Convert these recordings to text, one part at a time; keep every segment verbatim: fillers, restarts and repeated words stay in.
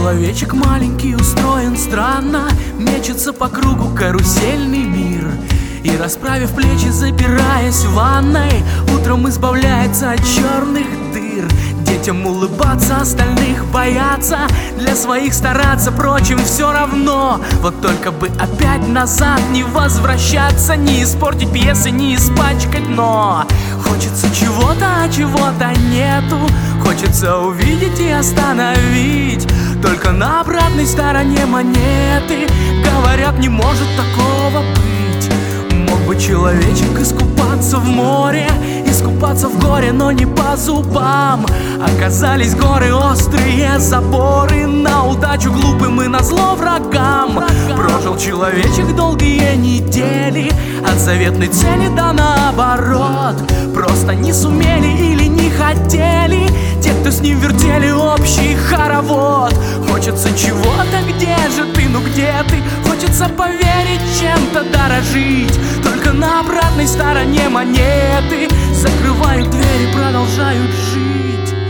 Человечек маленький устроен странно, мечется по кругу карусельный мир. И, расправив плечи, запираясь в ванной, утром избавляется от черных дыр. Детям улыбаться, остальных бояться, для своих стараться, прочим все равно. Вот только бы опять назад не возвращаться, не испортить пьесы, не испачкать дно. Хочется чего-то, а чего-то нету, хочется увидеть и остановить. Только на обратной стороне монеты говорят, не может такого быть. Мог бы человечек искупаться в море, искупаться в горе, но не по зубам. Оказались горы, острые заборы, на удачу глупым и назло врагам. Прожил человечек долгие недели, от заветной цели да наоборот. Просто не сумели или не хотели те, кто с ним вертели общий хоровод. Хочется чего-то, где же ты, ну где ты? Хочется поверить, чем-то дорожить. Только на обратной стороне монеты закрывают двери, продолжают жить.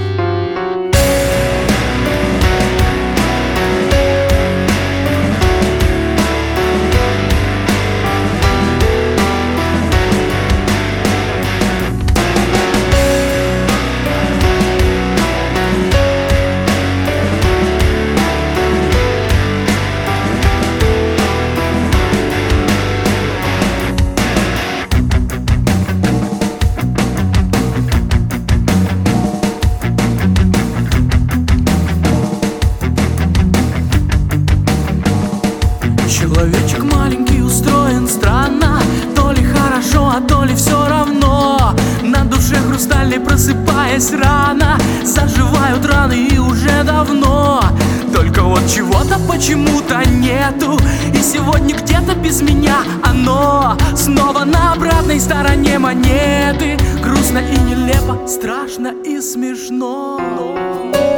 Человечек маленький устроен странно, то ли хорошо, а то ли все равно. На душе хрустальной, просыпаясь рано, заживают раны и уже давно. Только вот чего-то почему-то нету, и сегодня где-то без меня оно снова на обратной стороне монеты. Грустно и нелепо, страшно и смешно.